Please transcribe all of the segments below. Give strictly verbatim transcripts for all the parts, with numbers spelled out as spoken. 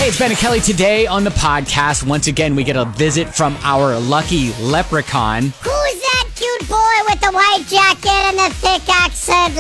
Hey, it's Ben and Kelly today on the podcast. Once again, we get a visit from our lucky leprechaun. Who's that cute boy with the white jacket and the thick accent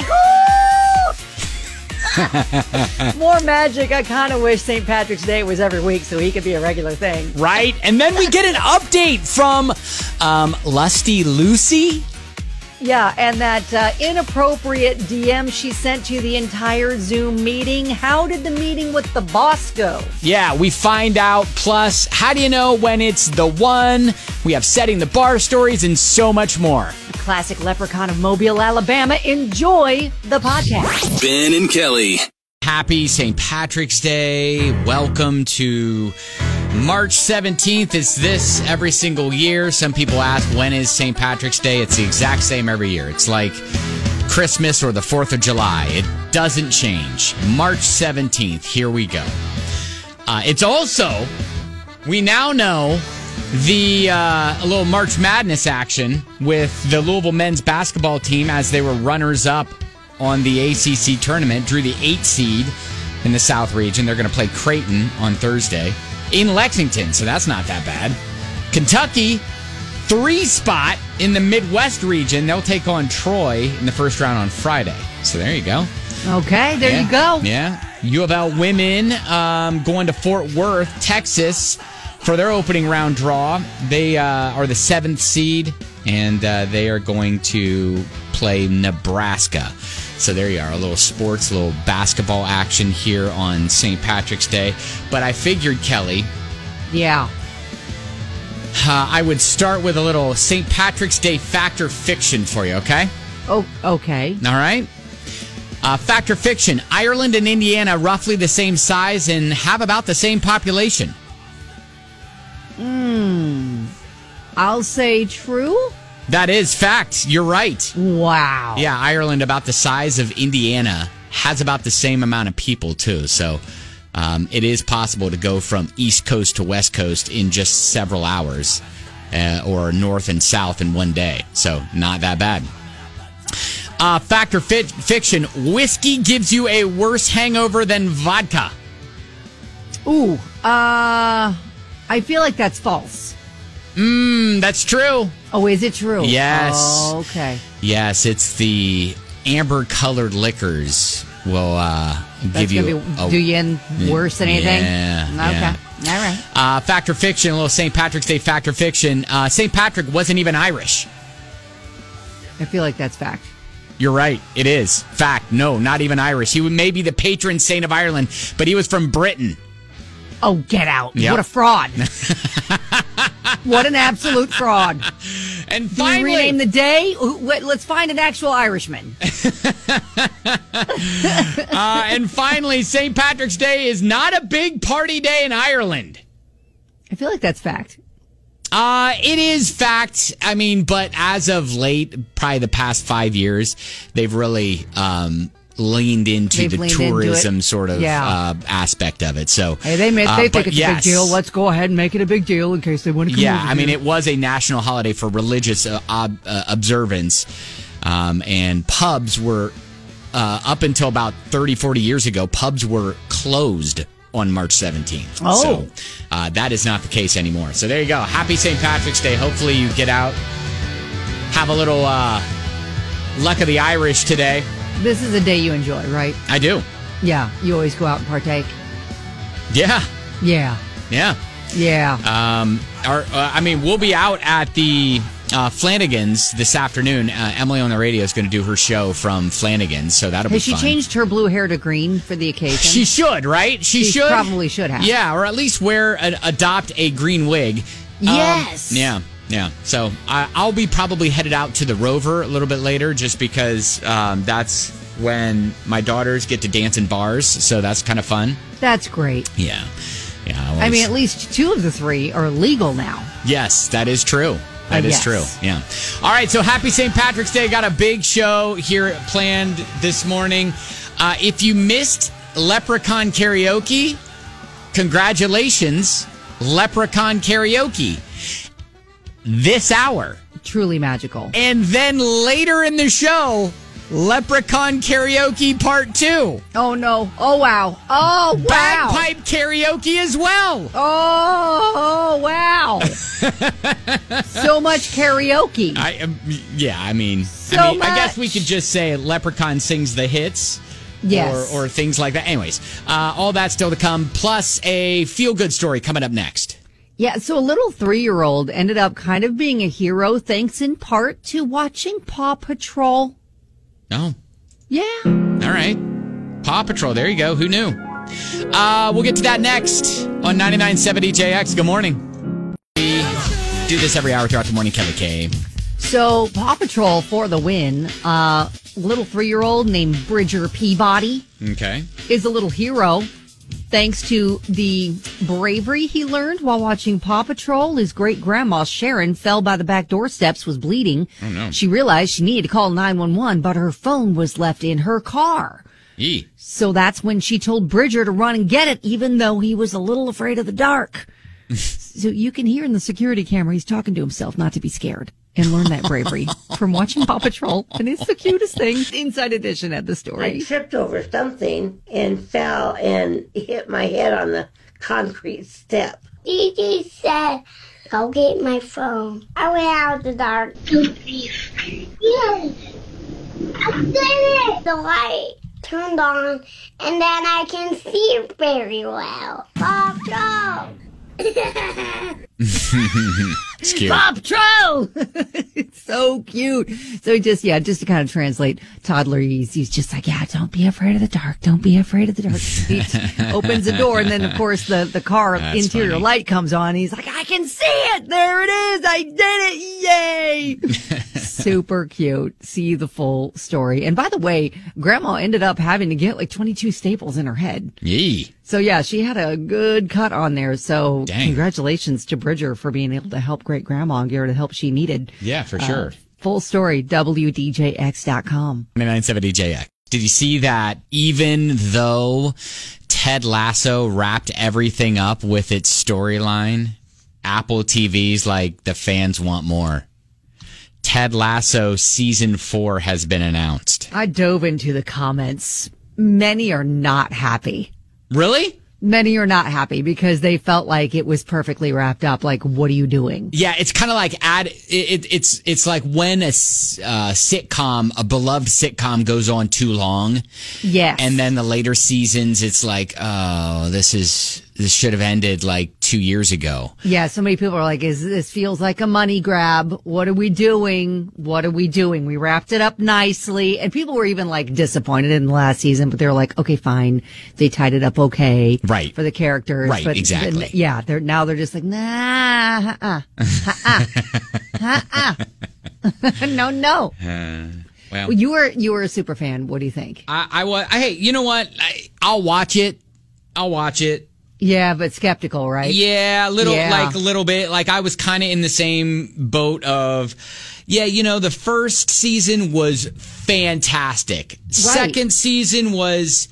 like, ooh? More magic. I kind of wish Saint Patrick's Day was every week so he could be a regular thing. Right? And then we get an update from um, Lusty Lucy. Yeah, and that uh, inappropriate D M she sent to the entire Zoom meeting. How did the meeting with the boss go? Yeah, we find out. Plus, how do you know when it's the one? We have setting the bar stories and so much more. The classic leprechaun of Mobile, Alabama. Enjoy the podcast. Ben and Kelly. Happy Saint Patrick's Day. Welcome to March seventeenth. It's this every single year. Some people ask, when is Saint Patrick's Day? It's the exact same every year. It's like Christmas or the fourth of July. It doesn't change. March seventeenth. Here we go. Uh, it's also, we now know the uh, a little March Madness action with the Louisville men's basketball team as they were runners-up on the A C C tournament, drew the eight seed in the South region. They're going to play Creighton on Thursday in Lexington, so that's not that bad. Kentucky, three spot in the Midwest region. They'll take on Troy in the first round on Friday. So there you go. Okay, there yeah. you go. Yeah. U of L women um, going to Fort Worth, Texas for their opening round draw. They uh, are the seventh seed, and uh, they are going to play Nebraska. So there you are, a little sports, a little basketball action here on Saint Patrick's Day. But I figured, Kelly, Yeah. uh, I would start with a little Saint Patrick's Day fact or fiction for you, okay? Oh, okay. All right. Uh, fact or fiction, Ireland and Indiana roughly the same size and have about the same population. Hmm. I'll say true. That is fact. You're right. Wow. Yeah, Ireland about the size of Indiana, has about the same amount of people too. So um, it is possible to go from East Coast to West Coast in just several hours, uh, or north and south in one day. So not that bad. Uh, fact or fi- fiction, whiskey gives you a worse hangover than vodka. Ooh. Uh, I feel like that's false. Mmm, that's true. Oh, is it true? Yes. Oh, okay. Yes, it's the amber-colored liquors will uh, That's give you gonna be, a, do you in worse than anything? Yeah. Okay. Yeah. All right. Uh, fact or fiction, a little Saint Patrick's Day fact or fiction. Uh, Saint Patrick wasn't even Irish. I feel like that's fact. You're right. It is. Fact. No, not even Irish. He may be the patron saint of Ireland, but he was from Britain. Oh, get out. Yep. What a fraud. What an absolute fraud. And Do finally, we rename the day? Who- wait, Let's find an actual Irishman. uh, and finally, Saint Patrick's Day is not a big party day in Ireland. I feel like that's fact. Uh, it is fact. I mean, but as of late, probably the past five years, they've really um, leaned into They've the leaned into tourism it. sort of Yeah. uh, aspect of it. So Hey, they, make, uh, they but think it's yes. a big deal. Let's go ahead and make it a big deal in case they want to come Yeah, over I mean, here. it was a national holiday for religious uh, ob- uh, observance, um, and pubs were, uh, up until about thirty, forty years ago, pubs were closed on March seventeenth. Oh. So uh, that is not the case anymore. So there you go. Happy Saint Patrick's Day. Hopefully you get out, have a little uh, luck of the Irish today. This is a day you enjoy, right? I do. Yeah, you always go out and partake. Yeah. Yeah, Yeah. yeah. Um, our, uh, I mean, we'll be out at the uh, Flanagan's this afternoon. Uh, Emily on the radio is going to do her show from Flanagan's, so that'll be Has she fun. changed her blue hair to green for the occasion? She should, right? She, She should. probably should have. Yeah, or at least wear, a, adopt a green wig. Um, Yes. yeah, yeah. So I, I'll be probably headed out to the Rover a little bit later, just because um, that's when my daughters get to dance in bars. So that's kind of fun. That's great. Yeah, yeah. I, I always- mean, at least two of the three are legal now. Yes, that is true. That Uh, is yes. true. Yeah. All right. So happy Saint Patrick's Day. Got a big show here planned this morning. Uh, if you missed Leprechaun Karaoke, congratulations, Leprechaun Karaoke. This hour. Truly magical. And then later in the show, Leprechaun Karaoke Part two. Oh, no. Oh, wow. Oh, wow. Bagpipe karaoke karaoke as well. Oh, wow. So much karaoke. I um, Yeah, I mean, So I, mean much. I guess we could just say Leprechaun sings the hits. Yes. Or, or things like that. Anyways, uh, all that still to come, plus a feel-good story coming up next. Yeah, so a little three-year-old ended up kind of being a hero thanks in part to watching Paw Patrol. Oh, Yeah. all right. Paw Patrol, there you go. Who knew? Uh, we'll get to that next on ninety-nine point seven D J X. Good morning. We do this every hour throughout the morning, Kelly K. So Paw Patrol for the win. Uh, little three-year-old named Bridger Peabody Okay. is a little hero thanks to the bravery he learned while watching Paw Patrol. His great-grandma, Sharon, fell by the back door steps, was bleeding. Oh, no. She realized she needed to call nine one one, but her phone was left in her car. Yee. So that's when she told Bridger to run and get it, even though he was a little afraid of the dark. So you can hear in the security camera, he's talking to himself not to be scared. And learn that bravery from watching Paw Patrol. And it's the cutest thing. Inside Edition at the I story. tripped over something and fell and hit my head on the concrete step. Gigi said, go get my phone. I went out in the dark. Don't be afraid. Yes. I did it. The light turned on, and then I can see very well. Paw Patrol. It's cute. Paw Patrol! It's so cute. So just, yeah, just to kind of translate toddler, he's, he's just like, yeah, don't be afraid of the dark. Don't be afraid of the dark. He opens the door, and then, of course, the, the car That's interior funny. light comes on. He's like, I can see it. There it is. I did it. Yay. Super cute. See the full story. And by the way, Grandma ended up having to get like twenty-two staples in her head. Yee. So yeah, she had a good cut on there. So Dang. congratulations to Bridger for being able to help great grandma and get her the help she needed. Yeah, for Uh, sure. Full story, W D J X dot com. ninety-nine point seven D J X. Did you see that even though Ted Lasso wrapped everything up with its storyline, Apple T V's like, the fans want more? Ted Lasso season four has been announced. I dove into the comments. Many are not happy. Really? Many are not happy because they felt like it was perfectly wrapped up. Like, what are you doing? Yeah, it's kind of like add. It, it, it's it's like when a s- uh, sitcom, a beloved sitcom, goes on too long, Yes. and then the later seasons, it's like, oh, this is this should have ended like two years ago. Yeah, so many people are like, "Is this feels like a money grab? What are we doing? What are we doing? We wrapped it up nicely." And people were even like disappointed in the last season, but they were like, "Okay, fine, they tied it up okay, Right. for the characters." Right, but exactly. then- yeah, they're now they're just like, "Nah, uh, uh, uh, uh, no, no." Well, Well, you were you were a super fan. What do you think? I, I was. Hey, you know what? I, I'll watch it. I'll watch it. Yeah, but skeptical, right? Yeah, a little, Yeah. like a little bit. Like I was kind of in the same boat of, yeah, you know, the first season was fantastic. Second season was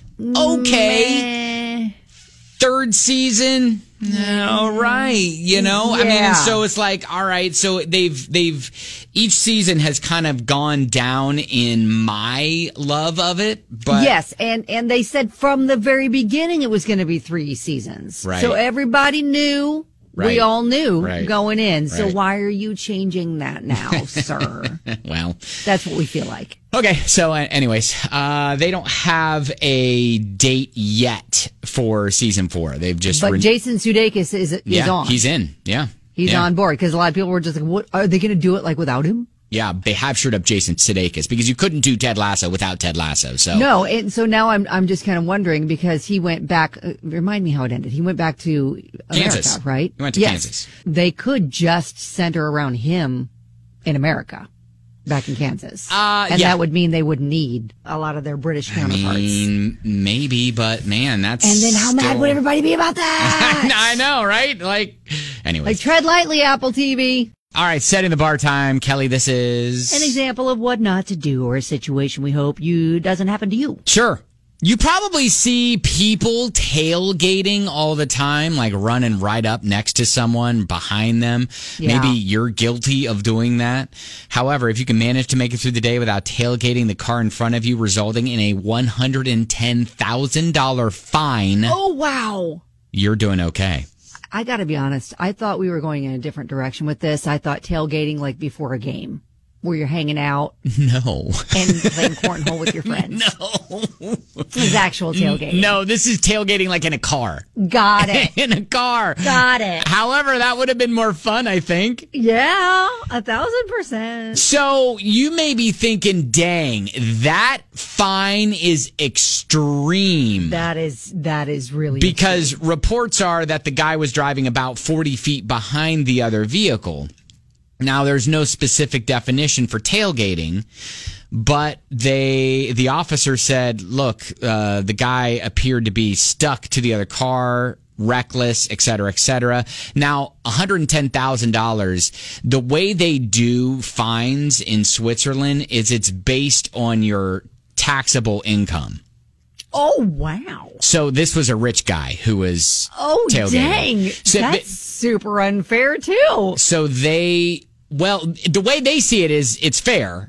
okay. Meh. Third season, all right. You know, I mean, Yeah. and so it's like, all right. So they've they've each season has kind of gone down in my love of it, but Yes, and and they said from the very beginning it was going to be three seasons. Right. So everybody knew. Right. We all knew Right. going in. So Right. why are you changing that now, sir? well. That's what we feel like. Okay, so uh, anyways, uh, they don't have a date yet for season four. They've just But re- Jason Sudeikis is is yeah, on. he's in. Yeah, He's yeah. on board because a lot of people were just like, "What are they going to do it like without him?" Yeah, they have showed up Jason Sudeikis because you couldn't do Ted Lasso without Ted Lasso. So No, and so now I'm I'm just kind of wondering because he went back. Uh, remind me how it ended. He went back to America, Kansas. right? He went to Yes. Kansas. They could just center around him in America, back in Kansas, Uh, and yeah. that would mean they would need a lot of their British I counterparts. mean, maybe, but man, that's and then how mad still- would everybody be about that? I know, right? Like, anyways. Like tread lightly, Apple T V. All right, setting the bar time. Kelly, this is An example of what not to do or a situation we hope you doesn't happen to you. Sure. You probably see people tailgating all the time, like running right up next to someone behind them. Yeah. Maybe you're guilty of doing that. However, if you can manage to make it through the day without tailgating the car in front of you, resulting in a one hundred ten thousand dollars fine, Oh wow! you're doing okay. I got to be honest. I thought we were going in a different direction with this. I thought tailgating like before a game where you're hanging out. No. And playing cornhole with your friends. No. This is actual tailgating. No, this is tailgating like in a car. Got it. In a car. Got it. However, that would have been more fun, I think. Yeah, a thousand percent. So you may be thinking, dang, that fine is extreme. That is, that is really Because extreme. reports are that the guy was driving about forty feet behind the other vehicle. Now, there's no specific definition for tailgating, but they, the officer said, look, uh, the guy appeared to be stuck to the other car, reckless, et cetera, et cetera. Now, one hundred ten thousand dollars, the way they do fines in Switzerland is it's based on your taxable income. Oh, wow. So this was a rich guy who was Oh, tailgating. dang. So, That's super unfair, too. So they, well, the way they see it is it's fair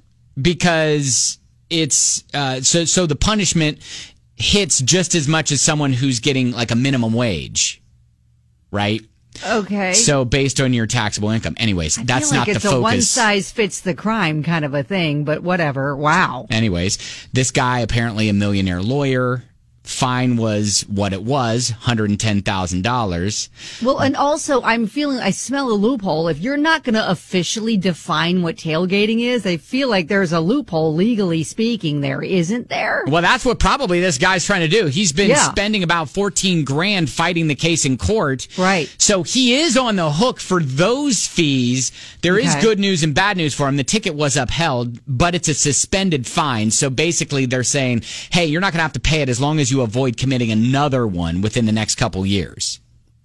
because it's, uh, so, so the punishment hits just as much as someone who's getting like a minimum wage, right? Okay. So based on your taxable income. Anyways, I that's feel like not it's the a focus. one size fits the crime kind of a thing, but whatever. Wow. Anyways, this guy, apparently a millionaire lawyer. Fine was what it was, one hundred ten thousand dollars. Well, and also I'm feeling, I smell a loophole. If you're not going to officially define what tailgating is, I feel like there's a loophole legally speaking there, isn't there? Well, that's what probably this guy's trying to do. He's been Yeah. spending about fourteen grand fighting the case in court. Right. So he is on the hook for those fees. There is Okay. good news and bad news for him. The ticket was upheld, but it's a suspended fine. So basically they're saying, hey, you're not going to have to pay it as long as you avoid committing another one within the next couple years.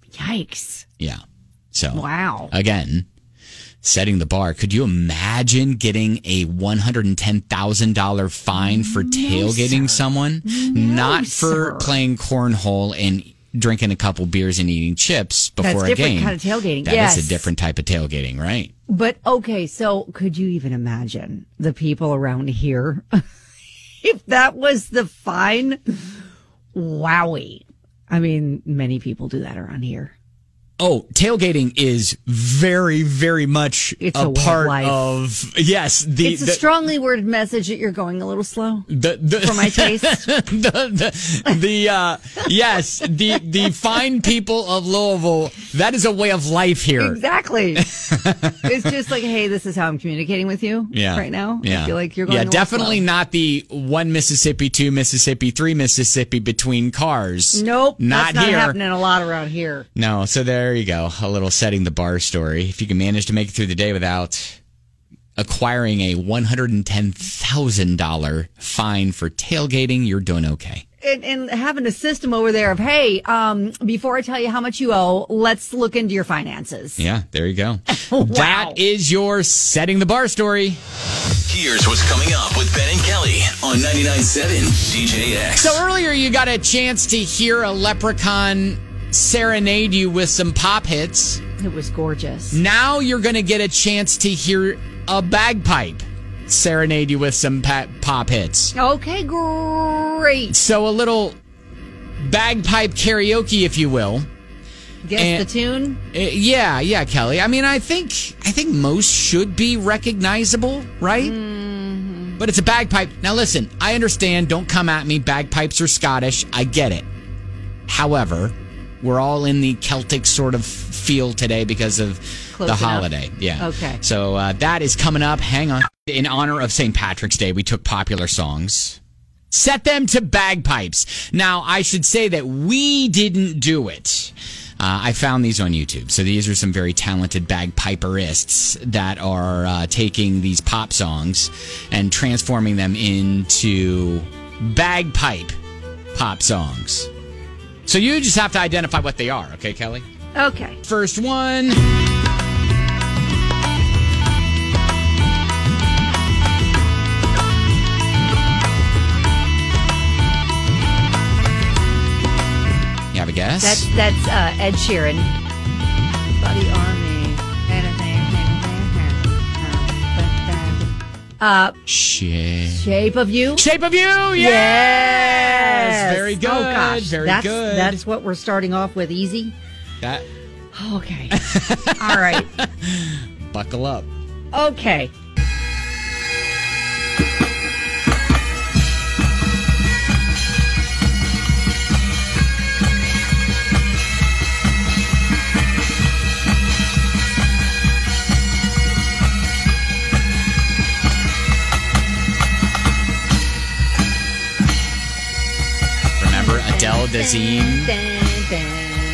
Yikes. Yeah. So Wow. again, setting the bar. Could you imagine getting a one hundred ten thousand dollars fine for tailgating someone? Not for sir. playing cornhole and drinking a couple beers and eating chips before That's a different game. kind of tailgating. That is Yes. a different type of tailgating, right? But okay, so could you even imagine the people around here? If that was the fine, wowie. I mean, many people do that around here. Oh, tailgating is very, very much It's a, a way of part life. of, yes, the, It's a the, strongly worded message that you're going a little slow the, the, for my taste. the, the, the uh, yes, the, the fine people of Louisville, that is a way of life here. Exactly. It's just like, hey, this is how I'm communicating with you Yeah. right now. Yeah. I feel like you're going Yeah, a little definitely slow. not the one Mississippi, two Mississippi, three Mississippi between cars. Nope. Not that's not here. happening a lot around here. No, so there you go. A little setting the bar story. If you can manage to make it through the day without acquiring a one hundred ten thousand dollars fine for tailgating, you're doing okay. And, and having a system over there of, hey, um, before I tell you how much you owe, let's look into your finances. Yeah, there you go. Wow. That is your setting the bar story. Here's what's coming up with Ben and Kelly on ninety-nine point seven D J X. So earlier you got a chance to hear a leprechaun serenade you with some pop hits. It was gorgeous. Now you're going to get a chance to hear a bagpipe serenade you with some pa- pop hits. Okay, great. So a little bagpipe karaoke, if you will. Guess And- the tune? Uh, yeah, yeah, Kelly. I mean, I think I think most should be recognizable, right? Mm-hmm. But it's a bagpipe. Now listen, I understand. Don't come at me. Bagpipes are Scottish. I get it. However, we're all in the Celtic sort of feel today because of Close the enough. holiday. Yeah. Okay. So uh, that is coming up. Hang on. In honor of Saint Patrick's Day, we took popular songs, set them to bagpipes. Now, I should say that we didn't do it. Uh, I found these on YouTube. So these are some very talented bagpiperists that are uh, taking these pop songs and transforming them into bagpipe pop songs. So you just have to identify what they are, okay, Kelly? Okay. First one. You have a guess? That's that's uh, Ed Sheeran. Buddy Army. Uh, Shape. Shape of You. Shape of You. Yes. Yes. Very good. Oh, gosh. Very that's, good. That's what we're starting off with. Easy. That. Okay. All right. Buckle up. Okay. Remember Adele Dazeem? Dun, dun.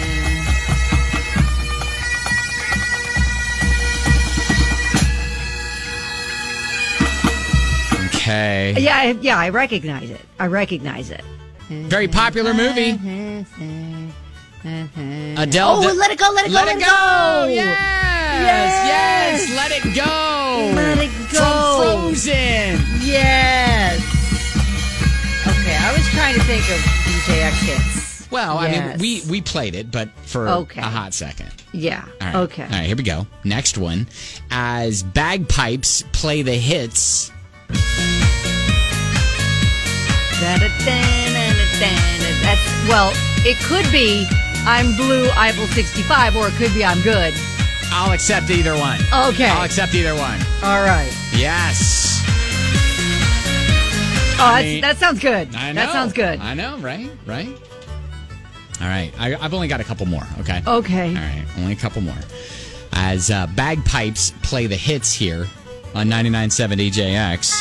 Okay. Yeah, I- yeah, I recognize it. I recognize it. Very popular movie. Adele. Oh, Da- let it go, let it go, Let let it it go. go. Yes. Yes. Yes. Let it go. Let it From go. Frozen. Yes. Okay, I was trying to think of D J X hits. Well, I mean, Yes. we we played it, but for Okay. a hot second. Yeah. All right. Okay. All right, here we go. Next one. As bagpipes play the hits. Da-da-da-da-da-da-da. That's, well, it could be I'm Blue, Eiffel sixty-five, or it could be I'm Good. I'll accept either one. Okay. I'll accept either one. All right. Yes. Oh, I that's, mean- that sounds good. I know. That sounds good. I know, right? Right? All right. I, I've only got a couple more, okay? Okay. All right. Only a couple more. As uh, bagpipes play the hits here on ninety-nine point seven D J X.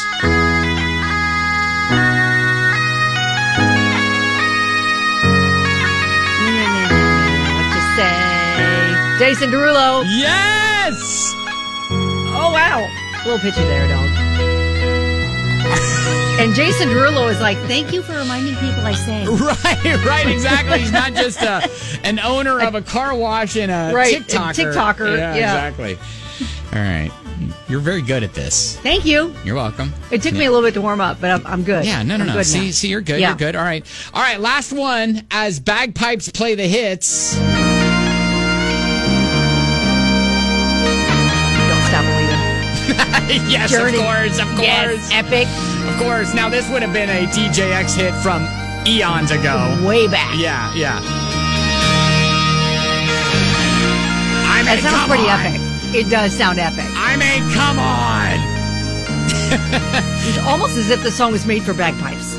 What you say? Jason Derulo. Yes! Oh, wow. A little pitchy there, dog. And Jason Derulo is like, thank you for reminding people I sang. Right, right, exactly. He's not just a, an owner of a car wash and a Right, a TikToker. TikToker, Yeah, yeah. exactly. All right. You're very good at this. Thank you. You're welcome. It took me a little bit to warm up, but I'm, I'm good. Yeah, no, no, I'm no. good See, now. see, you're good. Yeah. You're good. All right. All right, last one. As bagpipes play the hits. Don't stop believing. Yes, Journey. of course, of course. Yes, epic. Of course. Now, this would have been a D J X hit from eons ago. Way back. Yeah, yeah. I mean, That sounds come pretty on. epic. It does sound epic. I mean, come on. It's almost as if the song was made for bagpipes.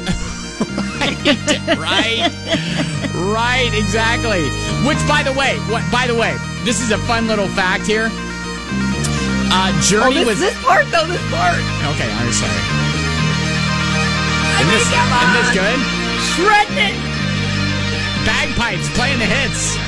Right? Right, exactly. Which, by the way, what? By the way, this is a fun little fact here. Uh, Oh, Journey this, was... this part, though, this part. Okay, I'm sorry. I Isn't mean, this, come isn't this on. good? Shredding it. Bagpipes playing the hits.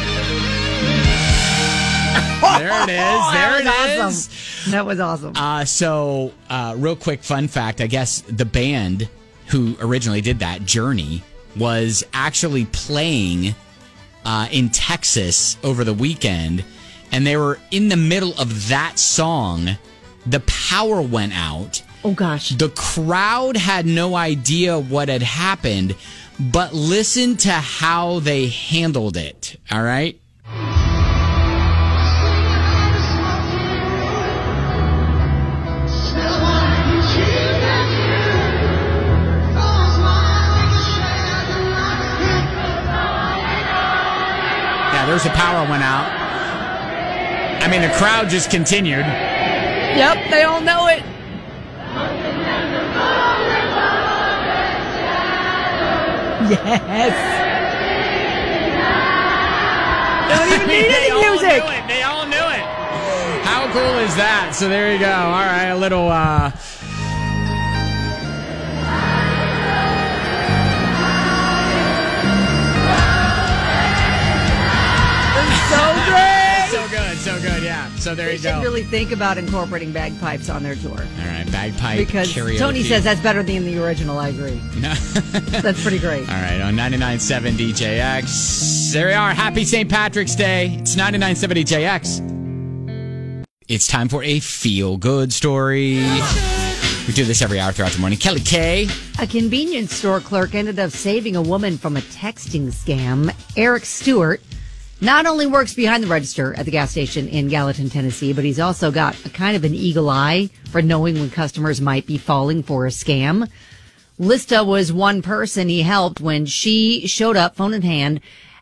There it is. Oh, There that it was is. awesome. That was awesome. Uh, so, uh, real quick fun fact. I guess the band who originally did that, Journey, was actually playing uh, in Texas over the weekend, and they were in the middle of that song. The power went out. Oh, gosh. The crowd had no idea what had happened, but listen to how they handled it. All right? Yeah, there's the power went out. I mean, the crowd just continued. Yep, they all know it. Yes. Don't even need They any all music. knew it. They all knew it. How cool is that? So there you go. All right, a little uh So great. so good, so good, yeah. So there They you should go. really think about incorporating bagpipes on their tour. All right, bagpipe Because karaoke. Tony says that's better than the original. I agree. No. That's pretty great. All right, on ninety-nine point seven D J X. There we are. Happy Saint Patrick's Day. It's ninety-nine point seven D J X. It's time for a feel-good story. We do this every hour throughout the morning. Kelly K. A convenience store clerk ended up saving a woman from a texting scam. Eric Stewart not only works behind the register at the gas station in Gallatin, Tennessee, but he's also got a kind of an eagle eye for knowing when customers might be falling for a scam. Lista was one person he helped when she showed up, phone in hand,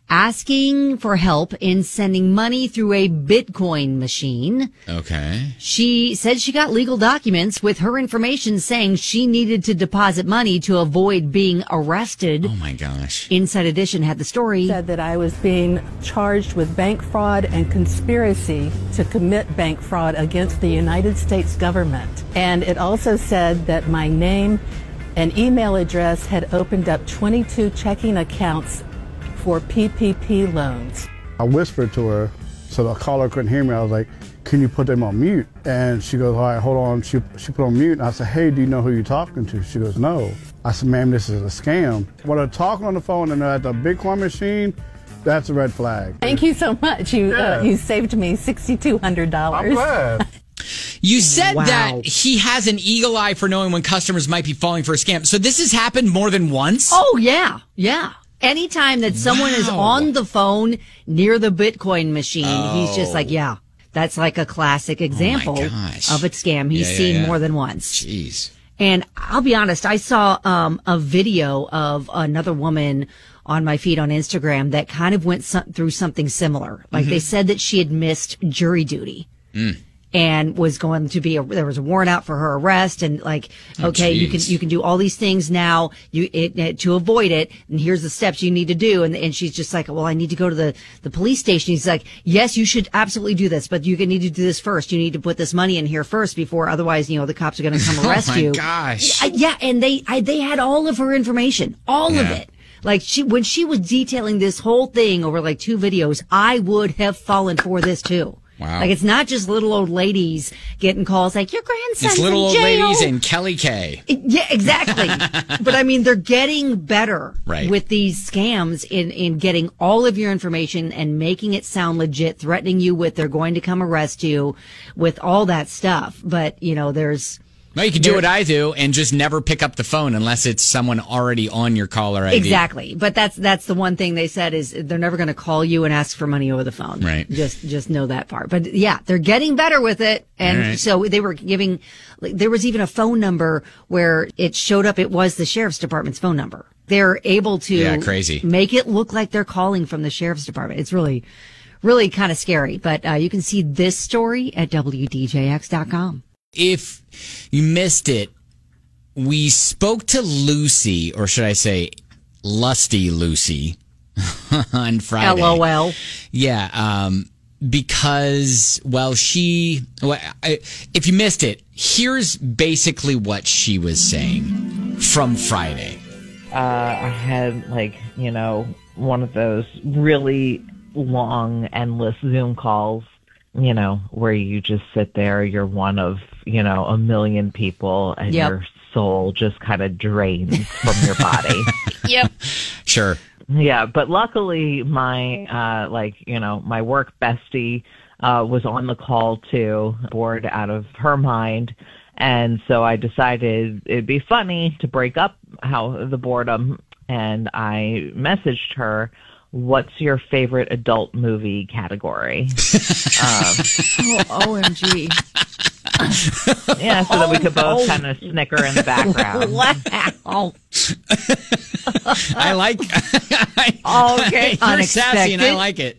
asking for help in sending money through a Bitcoin machine. Okay. She said she got legal documents with her information saying she needed to deposit money to avoid being arrested. Oh, my gosh. Inside Edition had the story. Said that I was being charged with bank fraud and conspiracy to commit bank fraud against the United States government. And it also said that my name and email address had opened up twenty-two checking accounts for P P P loans. I whispered to her so the caller couldn't hear me. I was like, can you put them on mute? And she goes, all right, hold on. She, she put on mute. And I said, hey, do you know who you're talking to? She goes, no. I said, ma'am, this is a scam. When they're talking on the phone and they're at the Bitcoin machine, that's a red flag. Thank you so much. You Yeah. uh, you saved me six thousand two hundred dollars. I'm glad. You said Wow. that he has an eagle eye for knowing when customers might be falling for a scam. So this has happened more than once? Oh, yeah. Yeah. Anytime that someone is Wow. on the phone near the Bitcoin machine, he's just Oh. like, yeah, that's like a classic example gosh. of a scam he's Yeah, yeah, seen yeah. more than once. Jeez. And I'll be honest, I saw um, a video of another woman on my feed on Instagram that kind of went some, through something similar. Like Mm-hmm. they said that she had missed jury duty. Mm. And was going to be a, there was a warrant out for her arrest, and like, Oh, okay, you can geez. you can do all these things now, you it, it, to avoid it, and here's the steps you need to do. And and she's just like, well, I need to go to the the police station. He's like, yes, you should absolutely do this, but you need to do this first. You need to put this money in here first before, otherwise, you know, the cops are going to come arrest oh, my you. gosh. I- yeah, and they I, they had all of her information, all of Yeah. it. Like she when she was detailing this whole thing over like two videos, I would have fallen for this too. Wow. Like it's not just little old ladies getting calls like your grandson's It's little in old jail. ladies and Kelly K. It- yeah, exactly. But I mean, they're getting better Right. with these scams in, in getting all of your information and making it sound legit, threatening you with they're going to come arrest you with all that stuff. But, you know, there's... No, you can do what I do and just never pick up the phone unless it's someone already on your caller I D. Exactly. But that's that's the one thing they said is they're never going to call you and ask for money over the phone. Right. Just just know that part. But yeah, they're getting better with it. And All right. so they were giving like, there was even a phone number where it showed up it was the sheriff's department's phone number. They're able to Yeah, crazy. make it look like they're calling from the sheriff's department. It's really really kind of scary. But uh, you can see this story at W D J X dot com. If you missed it, we spoke to Lucy, or should I say Lusty Lucy, on Friday. LOL. Yeah, um, because, well, she, well, I, if you missed it, here's basically what she was saying from Friday. Uh, I had, like, you know, one of those really long, endless Zoom calls, you know, where you just sit there, you're one of, you know, a million people, and Yep. your soul just kind of drains from your body. Yep. Sure. Yeah, but luckily my, uh, like, you know, my work bestie uh, was on the call too, bored out of her mind. And so I decided it'd be funny to break up how the boredom. And I messaged her, what's your favorite adult movie category? um, Oh, O M G. yeah, so that we could both kind of snicker in the background. Wow. I like, Okay. you're sassy and I Unexpected. like it.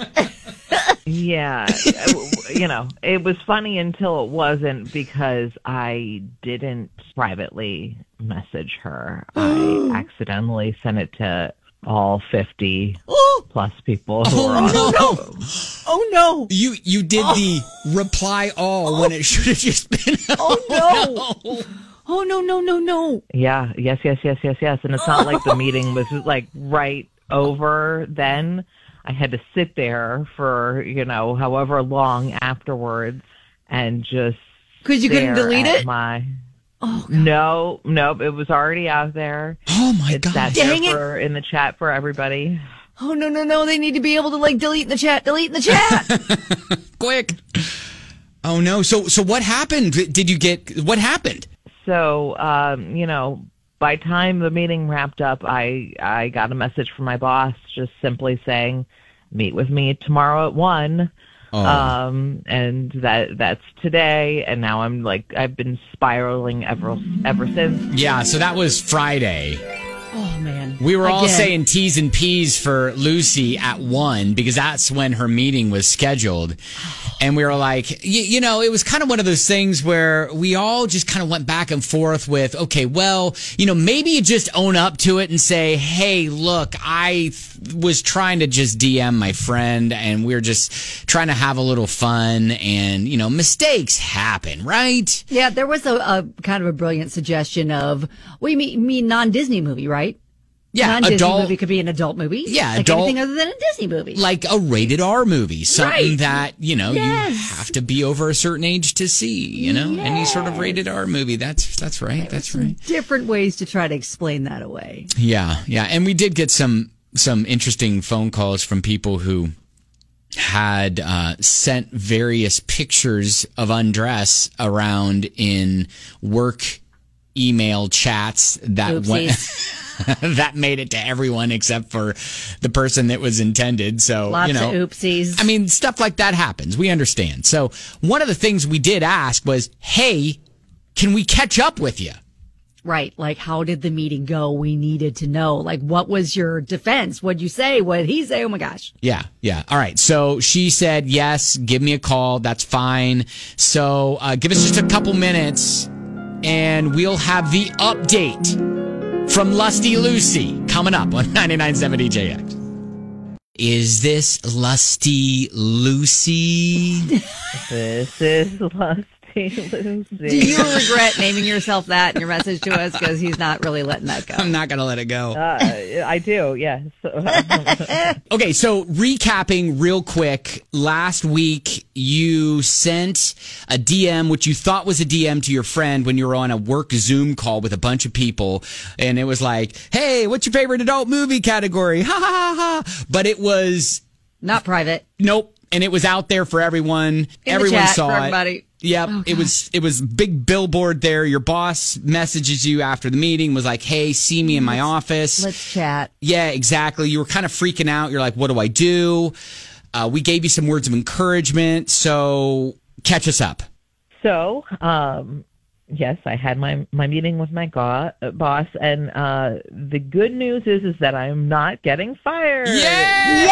Yeah, you know, it was funny until it wasn't, because I didn't privately message her. I accidentally sent it to all fifty plus people who were on no, the no. phone. Oh, no. You you did the reply all when it should have just been. Oh, no. Oh, no, no, no, no. Yeah, yes, yes, yes, yes, yes. And it's not like the meeting was like right over then. I had to sit there for, you know, however long afterwards and just Because you couldn't stare delete at it? My... Oh, God. No, no, it was already out there. Oh my It's god! sat Dang there it. for, in the chat for everybody. Oh, no, no, no. They need to be able to, like, delete in the chat. Delete in the chat. Quick! Oh no! So so what happened? Did you get what happened? So, um, you know, by time the meeting wrapped up, I I got a message from my boss just simply saying, meet with me tomorrow at one. Oh. Um, and that that's today. And now I'm like, I've been spiraling ever, ever since. Yeah, so that was Friday. Oh, man. We were all Again. saying T's and P's for Lucy at one because that's when her meeting was scheduled. And we were like, you, you know, it was kind of one of those things where we all just kind of went back and forth with, okay, well, you know, maybe you just own up to it and say, hey, look, I th- was trying to just D M my friend and we we're just trying to have a little fun and, you know, mistakes happen, right? Yeah, there was a, a kind of a brilliant suggestion of, well, you mean, mean non-Disney movie, right? Yeah, non-Disney adult movie could be an adult movie. Yeah, like adult, anything other than a Disney movie. Like a rated R movie, something Right. that, you know, Yes. you have to be over a certain age to see, you know, Yes. any sort of rated R movie. That's that's right. That's right. Different ways to try to explain that away. Yeah, yeah. And we did get some some interesting phone calls from people who had uh, sent various pictures of undress around in work email chats that went that made it to everyone except for the person that was intended. So, Lots you know, of oopsies. I mean, stuff like that happens. We understand. So one of the things we did ask was, hey, can we catch up with you? Right. Like, how did the meeting go? We needed to know. Like, what was your defense? What'd you say? What did he say? Oh, my gosh. Yeah, yeah. All right. So she said, yes, give me a call. That's fine. So uh, give us just a couple minutes and we'll have the update from Lusty Lucy coming up on ninety-nine point seven D J X. Is this Lusty Lucy? This is Lusty Lucy. Do you regret naming yourself that in your message to us? Because he's not really letting that go. I'm not going to let it go. Uh, I do, yes. Okay, so recapping real quick. Last week, you sent a D M, which you thought was a D M to your friend when you were on a work Zoom call with a bunch of people. And it was like, hey, what's your favorite adult movie category? Ha, ha, ha, ha. But it was... Not private. Nope. And it was out there for everyone. In everyone the chat saw for it. everybody. Yep. Oh, it was it was big billboard there. Your boss messages you after the meeting, was like, hey, see me in my office. Let's chat. Yeah, exactly. You were kind of freaking out. You're like, what do I do? Uh, we gave you some words of encouragement. So catch us up. So, um, yes, I had my, my meeting with my go- uh, boss, and uh, the good news is is that I'm not getting fired. Yay!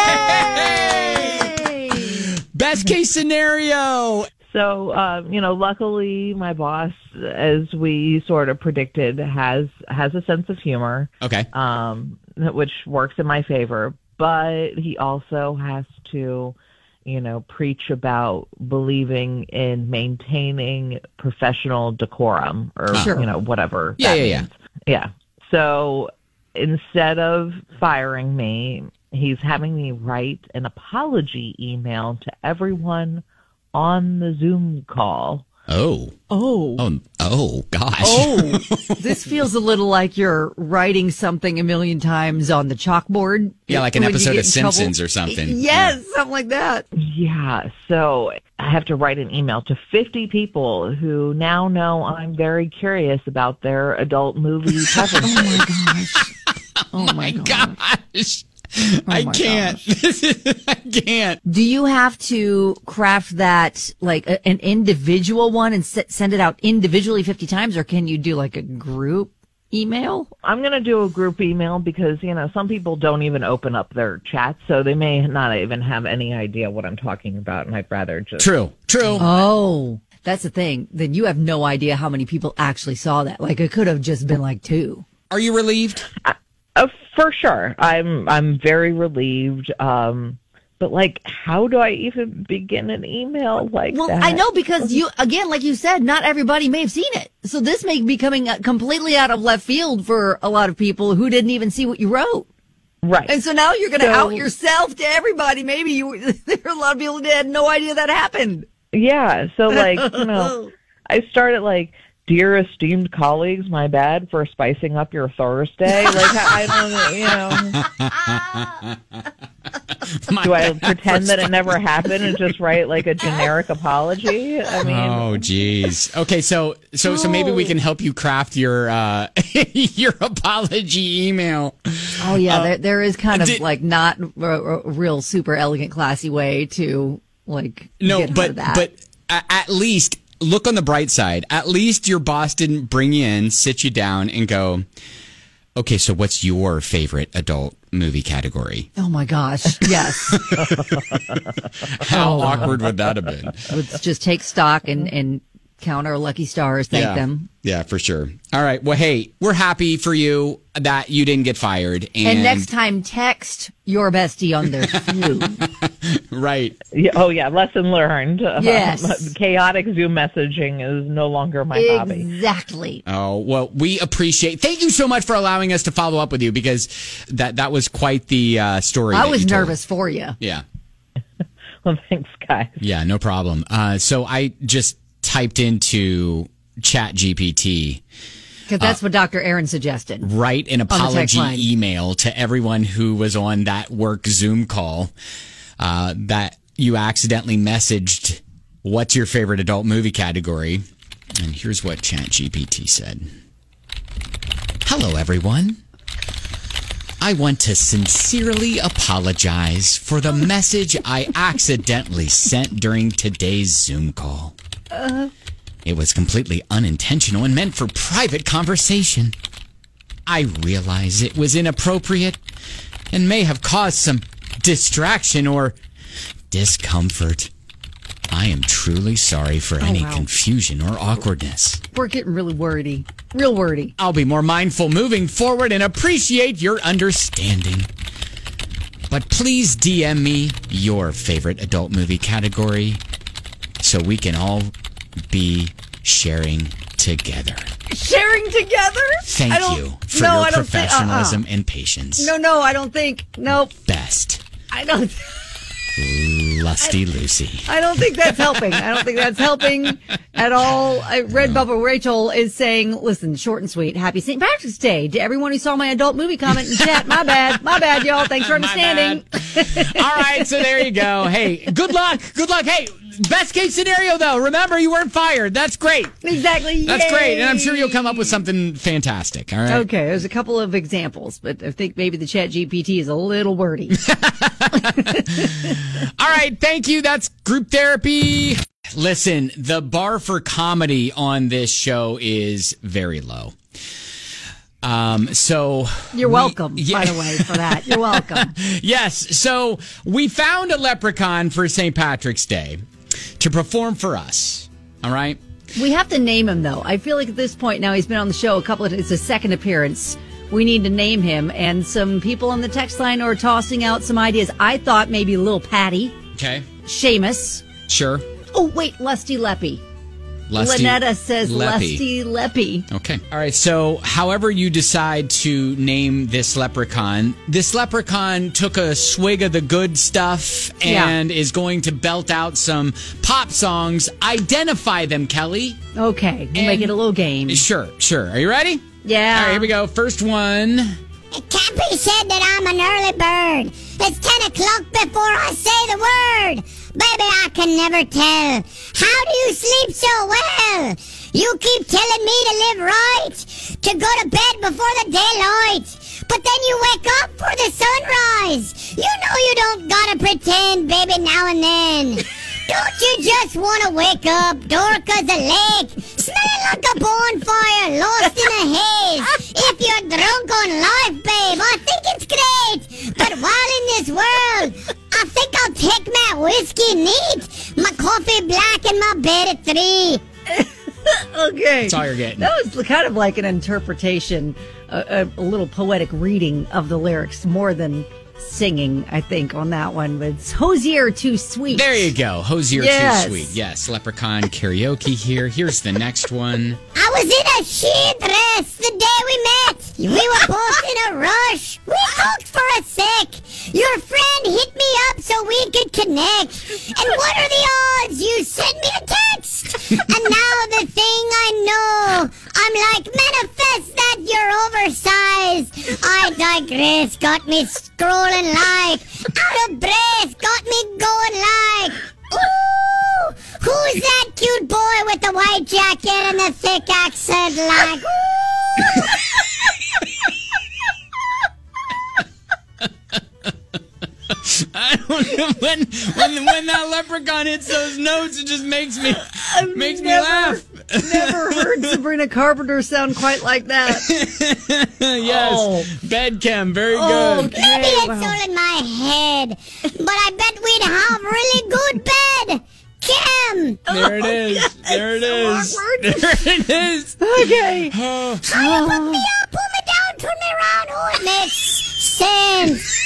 Yay! Best case scenario. So, um, you know, luckily my boss, as we sort of predicted, has has a sense of humor. Okay. Um, which works in my favor. But he also has to, you know, preach about believing in maintaining professional decorum or, Sure. you know, whatever. Yeah, that yeah, means. Yeah. So instead of firing me, he's having me write an apology email to everyone on the Zoom call. Oh. Oh. Oh, oh gosh. Oh, this feels a little like you're writing something a million times on the chalkboard. Yeah, like an when you episode get of in trouble. Simpsons or something. Yes, something like that. Yeah, so I have to write an email to fifty people who now know I'm very curious about their adult movie preferences. Oh my gosh. Oh my gosh. Gosh. Oh I my can't. I can't. Do you have to craft that like a, an individual one and s- send it out individually fifty times, or can you do like a group email? I'm going to do a group email because, you know, some people don't even open up their chats, so they may not even have any idea what I'm talking about, and I'd rather just... True. True. Oh, that's the thing. Then you have no idea how many people actually saw that. Like it could have just been like two. Are you relieved? Uh, for sure. I'm I'm very relieved. Um, but, like, how do I even begin an email like Well, that? I know because you, again, like you said, not everybody may have seen it. So this may be coming completely out of left field for a lot of people who didn't even see what you wrote. Right. And so now you're going to So- out yourself to everybody. Maybe you, there are a lot of people that had no idea that happened. Yeah, so, like, you know, I started, like, dear esteemed colleagues, my bad for spicing up your Thursday. Like, I don't, you know. Do I pretend that it never happened and just write like a generic apology? I mean, oh, geez. Okay, so so so maybe we can help you craft your uh, your apology email. Oh yeah, uh, there there is kind of did, like not a, a real super elegant, classy way to like no, get but that. but at least look on the bright side. At least your boss didn't bring you in, sit you down, and go, okay, so what's your favorite adult movie category? Oh my gosh, yes. How oh, awkward would that have been? Let's just take stock and, and count our lucky stars, thank yeah. them. Yeah, for sure. All right, well, hey, we're happy for you that you didn't get fired. And, and next time, text your bestie on their flu. Right. Yeah, oh, yeah, lesson learned. Yes. Um, chaotic Zoom messaging is no longer my exactly. hobby. Exactly. Oh, well, we appreciate. Thank you so much for allowing us to follow up with you, because that, that was quite the uh, story. I was you nervous for you. Yeah. Well, thanks, guys. Yeah, no problem. Uh, so I just typed into Chat G P T. Because that's uh, what Doctor Aaron suggested. Write an apology email to everyone who was on that work Zoom call uh, that you accidentally messaged, what's your favorite adult movie category? And here's what Chat G P T said. Hello, everyone. I want to sincerely apologize for the message I accidentally sent during today's Zoom call. Uh, it was completely unintentional and meant for private conversation. I realize it was inappropriate and may have caused some distraction or discomfort. I am truly sorry for any oh, wow. confusion or awkwardness. We're getting really wordy. Real wordy. I'll be more mindful moving forward and appreciate your understanding. But please D M me your favorite adult movie category so we can all be sharing together. Sharing together? Thank you for no, your professionalism think, uh-uh. and patience. No, no, I don't think. Nope. Best. I don't. Lusty I, Lucy. I don't think that's helping. I don't think that's helping at all. I, Red Bubble Rachel is saying, listen, short and sweet. Happy Saint Patrick's Day to everyone who saw my adult movie comment in chat. My bad. My bad, y'all. Thanks for understanding. All right, so there you go. Hey, good luck. Good luck. Hey, best case scenario, though. Remember, you weren't fired. That's great. Exactly. That's Yay. great. And I'm sure you'll come up with something fantastic. All right. Okay, there's a couple of examples, but I think maybe the Chat G P T is a little wordy. All right, thank you. That's group therapy. Listen, the bar for comedy on this show is very low. Um, so you're welcome, we, yeah. by the way, for that. You're welcome. Yes. So we found a leprechaun for Saint Patrick's Day to perform for us. All right. We have to name him, though. I feel like at this point now he's been on the show a couple of, it's a second appearance. We need to name him, and some people on the text line are tossing out some ideas. I thought maybe Lil Patty. Okay. Seamus. Sure. Oh, wait, Lusty Leppy. Lusty Lynetta says Leppy. Lusty Leppy. Okay. All right. So however you decide to name this leprechaun, this leprechaun took a swig of the good stuff and yeah. is going to belt out some pop songs. Identify them, Kelly. Okay. We'll and make it a little game. Sure. Sure. Are you ready? Yeah. All right. Here we go. First one. It can't be said that I'm an early bird. It's ten o'clock before I say the word. Baby, I can never tell. How do you sleep so well? You keep telling me to live right, to go to bed before the daylight. But then you wake up for the sunrise. You know you don't gotta pretend, baby, now and then. Don't you just want to wake up, dark as a lake, smelling like a bonfire, lost in a haze? If you're drunk on life, babe, I think it's great. But while in this world, I think I'll take my whiskey neat, my coffee black, and my bed at three. Okay. That's all you're getting. That was kind of like an interpretation, a, a, a little poetic reading of the lyrics, more than singing, I think, on that one. But it's Hosier Too Sweet. There you go. Hosier yes. Too Sweet. Yes, Leprechaun karaoke here. Here's the next one. I was in a sheer dress the day we met. We were both in a rush. We talked for a sec. Your friend hit me up so we could connect. And what are the odds? You sent me a text. And now the thing I know. I'm like, manifest that you're oversized. I digress, got me scrolling like, out of breath, got me going like, ooh, who's that cute boy with the white jacket and the thick accent like, ooh. I don't know when when when that leprechaun hits those notes, it just makes me I've makes never, me laugh. Never heard Sabrina Carpenter sound quite like that. Yes, oh. Bedchem, very oh, good. Okay. Maybe it's wow. all in my head, but I bet we'd have really good bed. Kim! There it is. Oh, there it is. so There it is. Okay. Oh. How you put me up, pull me down, turn me around. Oh, it makes sense.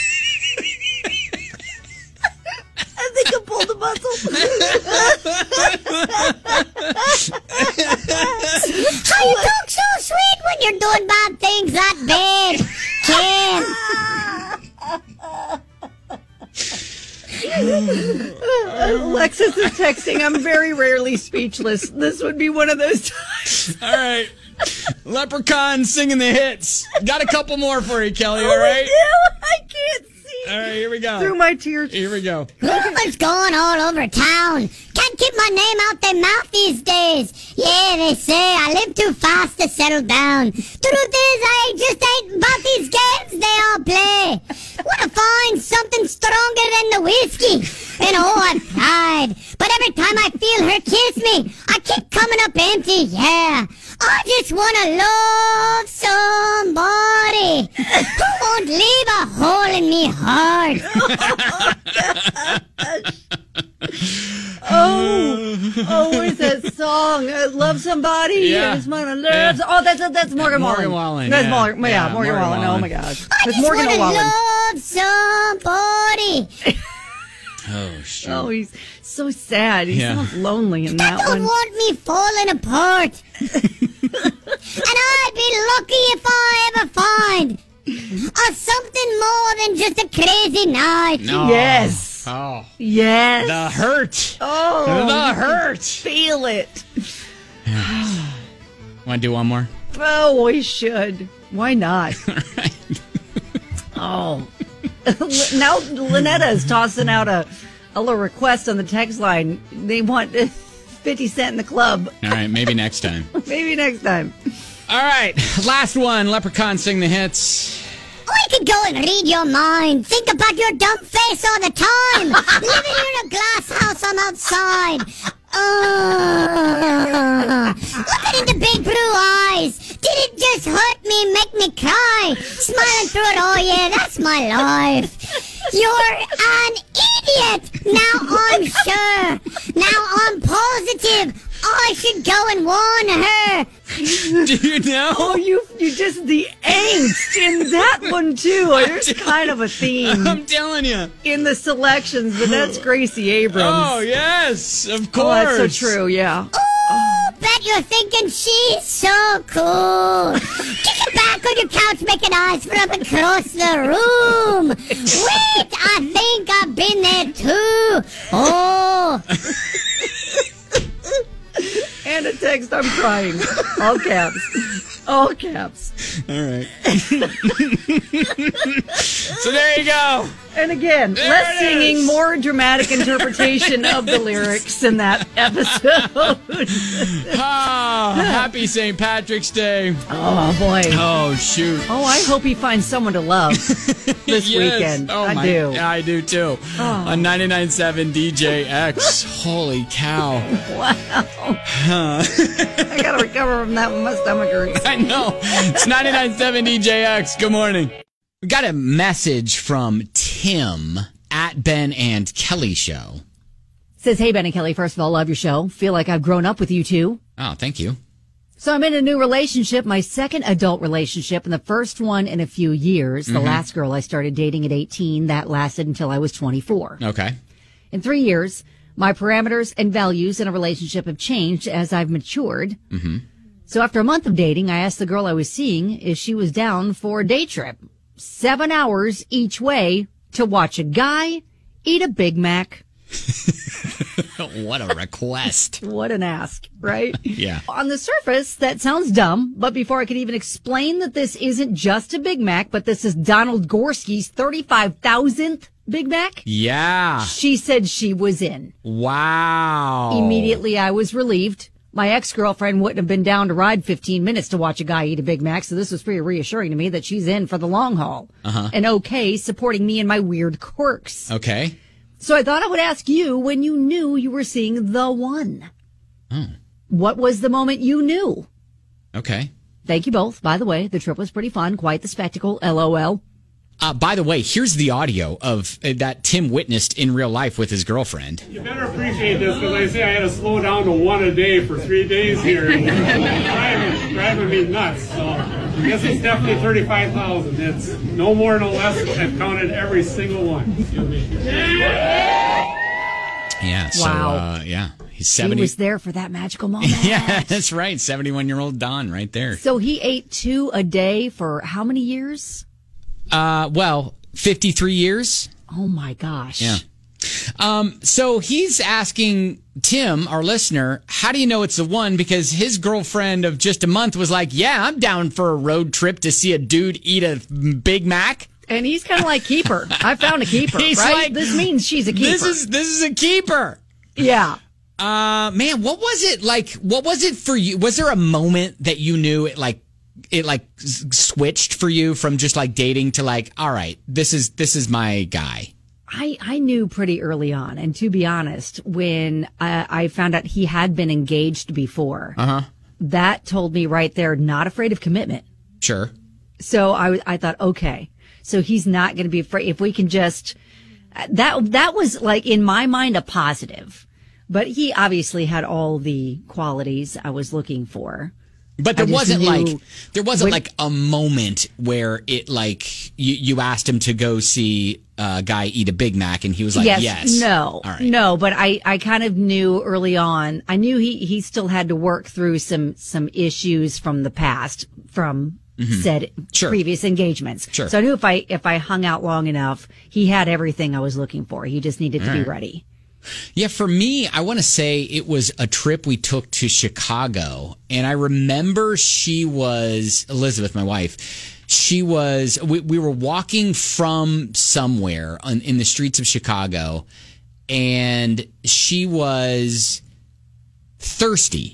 I think I pulled the muscle. How you talk so sweet when you're doing bad things that bad, Kim. Alexis is texting. I'm very rarely speechless. This would be one of those times. All right. Leprechaun singing the hits. Got a couple more for you, Kelly, all Oh, right? I do. I can't see. All right, here we go. Through my tears. Here we go. Rumors going all over town. Can't keep my name out their mouth these days. Yeah, they say I live too fast to settle down. Truth is, I just ain't about these games they all play. Wanna find something stronger than the whiskey. And oh, I've tried. But every time I feel her kiss me, I keep coming up empty, yeah. I just wanna love somebody who won't leave a hole in me heart. Oh, oh, what is that song? Uh, love somebody. Yeah. I just wanna love. Yeah. Oh, that's that's Morgan Wallen. Morgan Wallen, That's yeah. Morgan. Yeah, Yeah, Morgan, Morgan Wallen. Wallen. Oh my God. I It's just Morgan wanna Wallen. love somebody. Oh, shit. Oh, he's so sad. He Yeah. sounds lonely in that That don't one. want me falling apart. And I'd be lucky if I ever find uh, something more than just a crazy night. No. Yes. Oh. Yes. The hurt. oh, The hurt. feel it. Want to do one more? Oh, we should. Why not? Oh. Now Lynetta is tossing out a, a little request on the text line. They want fifty cent in the club. All right, maybe next time. Maybe next time. All right, last one. Leprechaun sing the hits. I could go and read your mind. Think about your dumb face all the time. Living in a glass house on outside. Uh, looking into big blue eyes. Did it just hurt me, make me cry? Smiling through it, oh yeah, that's my life. You're an idiot. Now I'm sure. Now I'm positive. I should go and warn her. Do you know? Oh, you you just the angst in that one too. There's kind of a theme I'm telling you. in the selections, but that's Gracie Abrams. Oh, yes, of course. Oh, that's so true. Yeah. Oh, bet you're thinking she's so cool. Kick it back on your couch, making eyes from across the room. Wait, I think I've been there too. Oh. And a text, I'm crying. All caps. All caps. All right. So there you go. And again, There less it singing, is. more dramatic interpretation of the lyrics in that episode. Ah, happy Saint Patrick's Day. Oh, boy. Oh, shoot. Oh, I hope he finds someone to love this Yes. weekend. Oh, I my, do. Yeah, I do too. Oh. On ninety-nine point seven D J X. Holy cow. Wow. I gotta recover from that when my stomach hurts. I know. It's ninety-nine point seven D J X. Good morning. We got a message from Tim at Ben and Kelly Show. Says, hey, Ben and Kelly, first of all, love your show. Feel like I've grown up with you two. Oh, thank you. So I'm in a new relationship, my second adult relationship, and the first one in a few years. The Mm-hmm. last girl I started dating at eighteen, that lasted until I was twenty-four. Okay. In three years, my parameters and values in a relationship have changed as I've matured. Mm-hmm. So after a month of dating, I asked the girl I was seeing if she was down for a day trip. Seven hours each way to watch a guy eat a Big Mac. What a request. What an ask, right? Yeah. On the surface, that sounds dumb, but before I could even explain that this isn't just a Big Mac, but this is Donald Gorski's thirty-five thousandth Big Mac, Yeah. she said she was in. Wow. Immediately, I was relieved. My ex-girlfriend wouldn't have been down to ride fifteen minutes to watch a guy eat a Big Mac, so this was pretty reassuring to me that she's in for the long haul. Uh-huh. And okay, supporting me and my weird quirks. Okay. So I thought I would ask you when you knew you were seeing the one. Oh. What was the moment you knew? Okay. Thank you both. By the way, the trip was pretty fun. Quite the spectacle. LOL. Uh, by the way, here's the audio of uh, that Tim witnessed in real life with his girlfriend. You better appreciate this because I say I had to slow down to one a day for three days here. driving, driving me nuts. So this is definitely thirty-five thousand. It's no more, no less. I've counted every single one. Yeah. So, Wow. uh, yeah. He's seventy. He was there for that magical moment. Yeah, that's right. seventy-one-year-old Don right there. So he ate two a day for how many years? Uh, well, fifty-three years. Oh, my gosh. Yeah. Um, so he's asking Tim, our listener, how do you know it's the one? Because his girlfriend of just a month was like, yeah, I'm down for a road trip to see a dude eat a Big Mac. And he's kind of like keeper. I found a keeper, He's right? like, this means she's a keeper. This is this is a keeper. Yeah. Uh, man, what was it like? What was it for you? Was there a moment that you knew it like it like s- switched for you from just like dating to like, all right, this is this is my guy? I, I knew pretty early on. And to be honest, when I, I found out he had been engaged before, Uh-huh. that told me right there, not afraid of commitment. Sure. So I, I thought, okay, so he's not going to be afraid. If we can just, that, that was like in my mind a positive, but he obviously had all the qualities I was looking for. But there I just wasn't knew like there wasn't when- like a moment where it like you, you asked him to go see a guy eat a Big Mac and he was like, yes. yes. No. All right. No, but I, I kind of knew early on. I knew he, he still had to work through some some issues from the past, from Mhm. said Sure. previous engagements. Sure. So I knew if I if I hung out long enough, he had everything I was looking for. He just needed to All be right. ready. Yeah, for me, I want to say it was a trip we took to Chicago. And I remember she was, Elizabeth, my wife, she was, we, we were walking from somewhere on, in the streets of Chicago, and she was thirsty.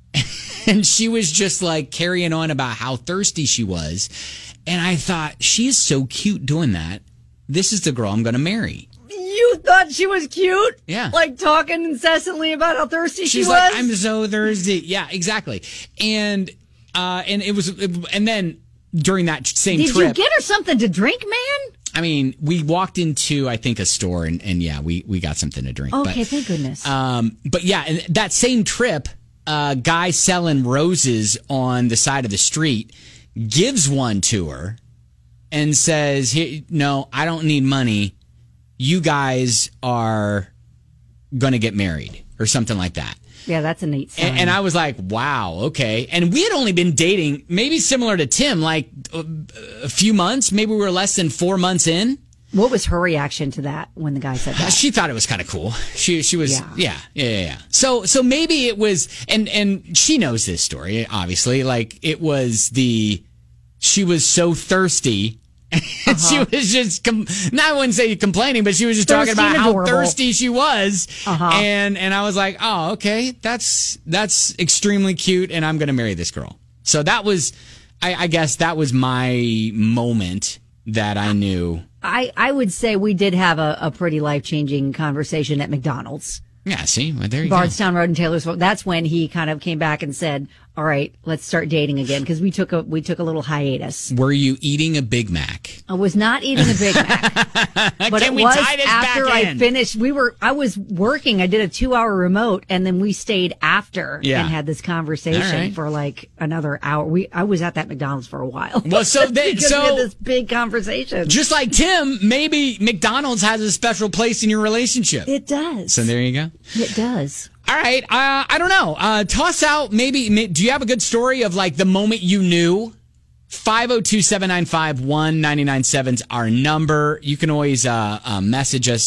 And she was just like carrying on about how thirsty she was. And I thought, she is so cute doing that. This is the girl I'm going to marry. You thought she was cute? Yeah. Like talking incessantly about how thirsty She's she was? like, I'm so thirsty. Yeah, exactly. And uh, and it was, and then during that same Did trip, you get her something to drink, man? I mean, we walked into, I think, a store, and, and yeah, we, we got something to drink. Okay, but, thank goodness. Um, but yeah, and that same trip, a guy selling roses on the side of the street gives one to her and says, "Here, no, I don't need money. You guys are going to get married," or something like that. Yeah, that's a neat sign. And, and I was like, wow, okay. And we had only been dating, maybe similar to Tim, like a, a few months. Maybe we were less than four months in. What was her reaction to that when the guy said that? She thought it was kind of cool. She she was Yeah. yeah. yeah yeah yeah. So so maybe it was, and and she knows this story obviously. Like it was the she was so thirsty. And she was just, com- no, I wouldn't say complaining, but she was just Thirsty talking about and how adorable. thirsty she was. Uh-huh. And and I was like, oh, okay, that's that's extremely cute, and I'm going to marry this girl. So that was, I, I guess that was my moment that I knew. I, I would say we did have a, a pretty life-changing conversation at McDonald's. Yeah, see, well, there you go. Bardstown Road in Taylorsville. That's when he kind of came back and said, all right, let's start dating again. Because we took a, we took a little hiatus. Were you eating a Big Mac? I was not eating a Big Mac. But Can it we was tie this after back I in? finished. We were, I was working. I did a two hour remote and then we stayed after Yeah. and had this conversation All right. for like another hour. We, I was at that McDonald's for a while. Well, so they, Because we so had this big conversation. just like Tim, maybe McDonald's has a special place in your relationship. It does. So there you go. It does. All right. Uh, I don't know. Uh, toss out maybe, may, do you have a good story of like the moment you knew? five oh two, seven nine five, one nine nine seven is our number. You can always uh, uh, message us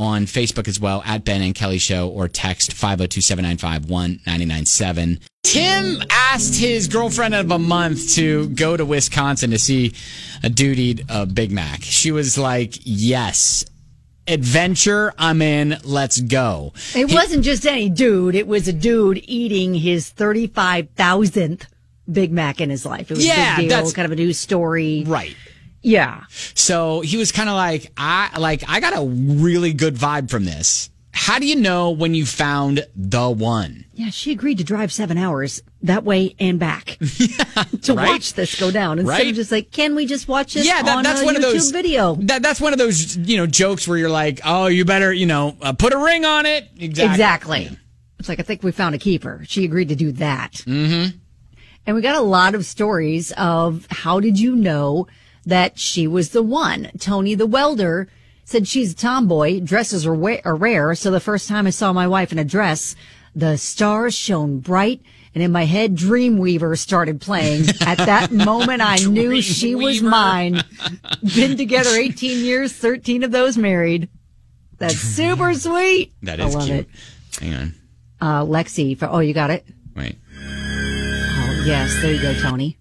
on Facebook as well, at Ben and Kelly Show, or text five oh two, seven nine five, one nine nine seven. Tim asked his girlfriend of a month to go to Wisconsin to see a dude eat a Big Mac. She was like, yes. Adventure, I'm in, let's go. It he, wasn't just any dude. It was a dude eating his thirty-five thousandth Big Mac in his life. It was yeah, a big deal, that's, kind of a news story. Right. Yeah. So he was kind of like, I like, I got a really good vibe from this. How do you know when you found the one? Yeah, she agreed to drive seven hours that way and back yeah, to right? watch this go down instead right? of just like, can we just watch this yeah, that, on that's a one YouTube of those, video? That, that's one of those, you know, jokes where you're like, oh, you better, you know, uh, put a ring on it. Exactly. Exactly. Yeah. It's like, I think we found a keeper. She agreed to do that. Mm-hmm. And we got a lot of stories of how did you know that she was the one? Tony the welder said she's a tomboy. Dresses are, wa- are rare. So the first time I saw my wife in a dress, the stars shone bright. And in my head, Dreamweaver started playing. At that moment, I knew she was mine. Been together eighteen years, thirteen of those married. That's super sweet. That is I love cute. It. Hang on. Uh, Lexi, for, oh, you got it? Wait. Oh, yes. There you go, Tony.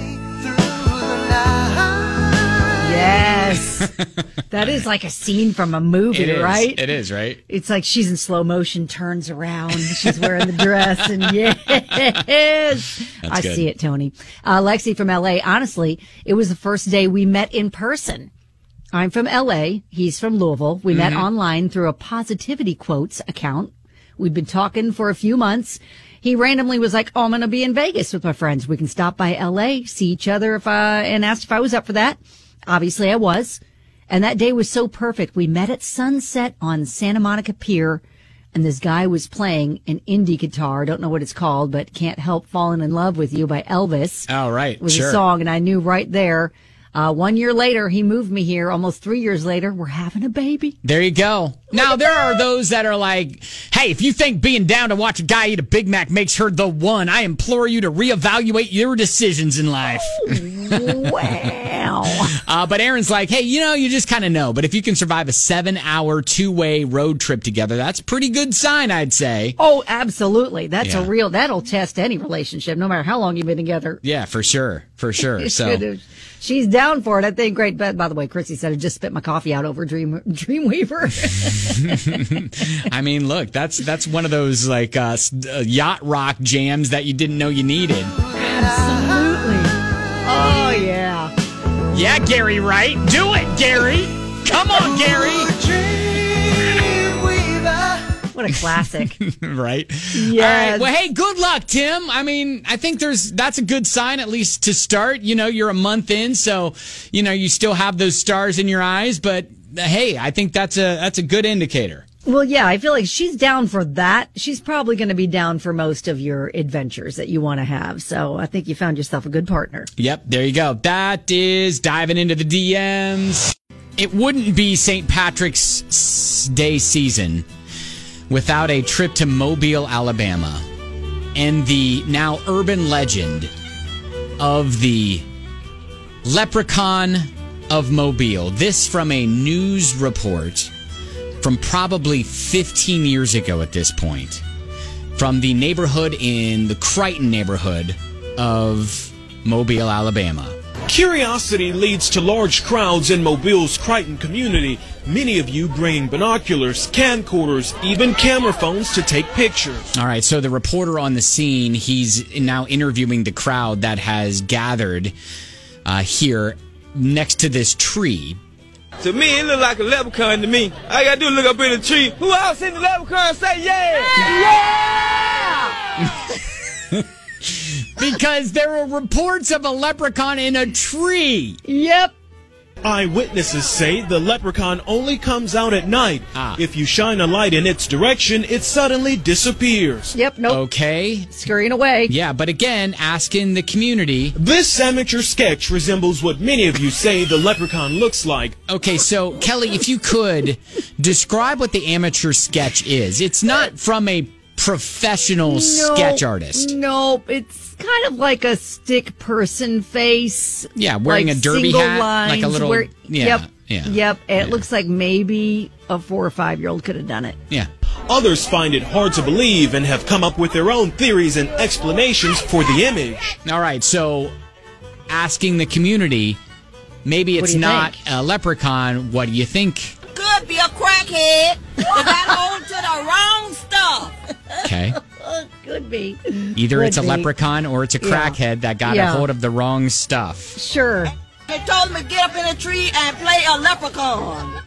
Yes. That is like a scene from a movie, It is. right? It is, right? It's like she's in slow motion, turns around, she's wearing the dress, and yes, That's I good. see it, Tony. Uh, Lexi from L A, honestly, it was the first day we met in person. I'm from L A, he's from Louisville. We Mm-hmm. met online through a Positivity Quotes account. We'd been talking for a few months. He randomly was like, oh, I'm going to be in Vegas with my friends. We can stop by L A, see each other, if I, and asked if I was up for that. Obviously I was. And that day was so perfect. We met at sunset on Santa Monica Pier, and this guy was playing an indie guitar. Don't know what it's called, but Can't Help Falling in Love with You by Elvis. Oh, right. It was sure. a song, and I knew right there. Uh, one year later, he moved me here. Almost three years later, we're having a baby. There you go. Now, there are those that are like, hey, if you think being down to watch a guy eat a Big Mac makes her the one, I implore you to reevaluate your decisions in life. Wow. uh, but Aaron's like, hey, you know, you just kind of know. But if you can survive a seven-hour, two-way road trip together, that's a pretty good sign, I'd say. Oh, absolutely. That's Yeah. a real, that'll test any relationship, no matter how long you've been together. Yeah, for sure. For sure. It's So. good. She's down for it. I think great bet. By the way, Chrissy said I just spit my coffee out over Dream Dreamweaver. I mean, look, that's that's one of those like uh, uh, yacht rock jams that you didn't know you needed. Absolutely. Oh yeah. Yeah, Gary, right? Do it, Gary. Come on, Gary. What a classic. Right? Yes. All right. Well, hey, good luck, Tim. I mean, I think there's that's a good sign, at least to start. You know, you're a month in, so you know you still have those stars in your eyes. But uh, hey, I think that's a that's a good indicator. Well, yeah, I feel like she's down for that. She's probably going to be down for most of your adventures that you want to have. So I think you found yourself a good partner. Yep, there you go. That is diving into the D Ms. It wouldn't be Saint Patrick's Day season without a trip to Mobile, Alabama, and the now urban legend of the Leprechaun of Mobile. This from a news report from probably fifteen years ago at this point, from the neighborhood in the Crichton neighborhood of Mobile, Alabama. Curiosity leads to large crowds in Mobile's Crichton community, many of you bringing binoculars, camcorders, even camera phones to take pictures. All right, so the reporter on the scene, he's now interviewing the crowd that has gathered uh, here next to this tree. To me, it look like a leprechaun to me. All I gotta do is look up in the tree. Who else in the leprechaun say yeah? Yeah! Because there were reports of a leprechaun in a tree. Yep. Eyewitnesses say the leprechaun only comes out at night. Ah. If you shine a light in its direction, it suddenly disappears. Yep, nope. Okay. Scurrying away. Yeah, but again, asking the community. This amateur sketch resembles what many of you say the leprechaun looks like. Okay, so Kelly, if you could describe what the amateur sketch is. It's not from a professional No, sketch artist. Nope. It's kind of like a stick person face. Yeah, wearing like a derby single hat, lines like a little. where- yeah, yep. yeah. Yep. And yeah. it looks like maybe a four or five-year-old could have done it. Yeah. Others find it hard to believe and have come up with their own theories and explanations for the image. All right, so asking the community, maybe it's not think? a leprechaun. What do you think? Could be a crackhead that got hold to the wrong stuff. Okay. Could be. Either Could it's a be. leprechaun or it's a crackhead yeah. that got yeah. a hold of the wrong stuff. Sure. They told him to get up in a tree and play a leprechaun.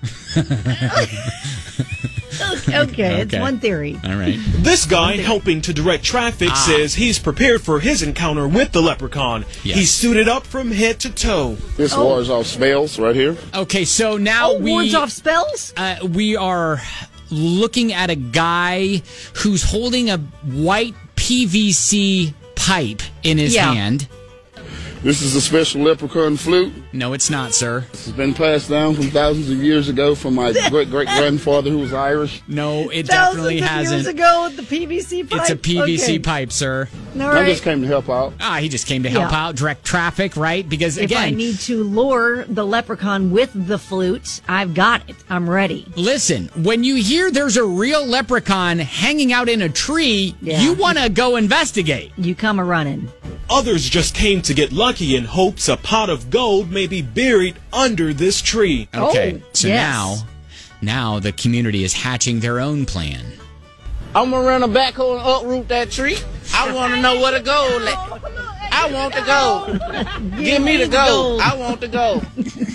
okay, okay, it's one theory. All right. This guy helping to direct traffic ah. says he's prepared for his encounter with the leprechaun. Yes. He's suited up from head to toe. This oh. wards off spells right here. Okay, so now oh, we wards off spells. Uh, we are looking at a guy who's holding a white P V C pipe in his yeah. hand. This is a special leprechaun flute. No, it's not, sir. This has been passed down from thousands of years ago from my great-great-grandfather who was Irish. No, it thousands definitely of hasn't. years ago, the P V C pipe? It's a P V C okay. pipe, sir. All right. I just came to help out. Ah, he just came to help yeah. out, direct traffic, right? Because, if again... If I need to lure the leprechaun with the flute, I've got it. I'm ready. Listen, when you hear there's a real leprechaun hanging out in a tree, yeah. you want to go investigate. You come a-running. Others just came to get lucky in hopes a pot of gold may be buried under this tree. Okay, oh, so yes. now, now the community is hatching their own plan. I'm gonna run a backhoe and uproot that tree. I want to know where the gold at. I want the gold. Give, Give me the gold. gold. I want the gold.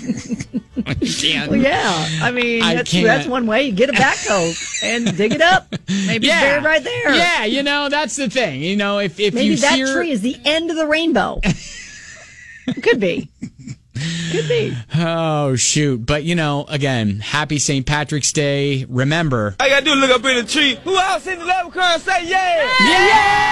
I can't. Well, yeah, I mean, I that's, can't. that's one way. You get a backhoe and dig it up. Maybe yeah. it's buried right there. Yeah, you know, that's the thing. You know, if, if Maybe you that hear... tree is the end of the rainbow. Could be. Could be. Oh, shoot. But, you know, again, happy Saint Patrick's Day. Remember... All you gotta do is look up in the tree. Who else in the leprechaun and say, yeah! Yeah!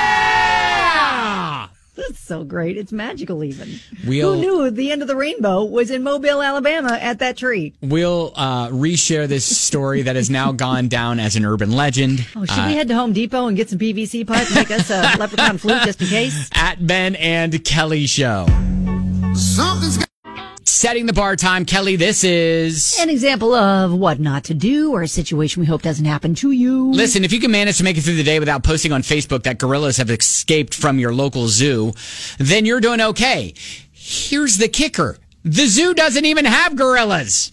yeah! That's so great. It's magical even. We'll, Who knew the end of the rainbow was in Mobile, Alabama at that tree? We'll uh, reshare this story that has now gone down as an urban legend. Oh, should uh, we head to Home Depot and get some P V C pipe and make us a leprechaun flute just in case? At Ben and Kelly Show. Something's Setting the bar time. Kelly, this is... an example of what not to do or a situation we hope doesn't happen to you. Listen, if you can manage to make it through the day without posting on Facebook that gorillas have escaped from your local zoo, then you're doing okay. Here's the kicker. The zoo doesn't even have gorillas.